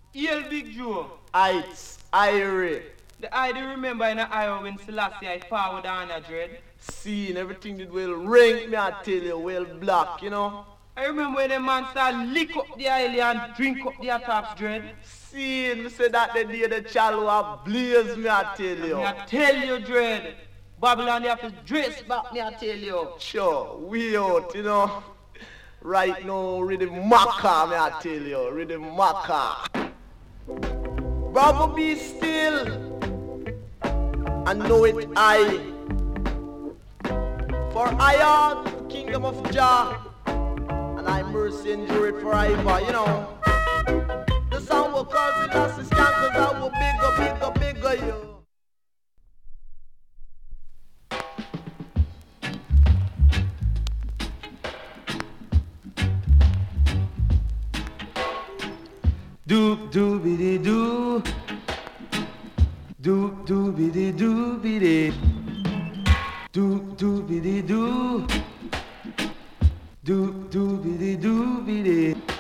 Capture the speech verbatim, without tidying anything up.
Hail Big Joe. It's Irie. The I do remember in the Iowa when Selassie I forward on a dread. Seeing everything did well ring, me I tell you, well black, you know. I remember when the man start lick up the island and drink up the tops dread. Seeing me say that the day the chalo a blaze, me I tell you. Me I tell you dread. Babylon they have to dress back, me I tell you. Sure, we out, you know. Right now, ready maca, me I tell you, ready maca. Bravo be still. I know it I. For I am the kingdom of Jah, and I mercy endure it forever, you know. The sound will call me last is cause I will bigger, bigger, bigger you. Doop doobity doo. Doop doobity doobity. Doop doobity doo. Doop doobity doobity.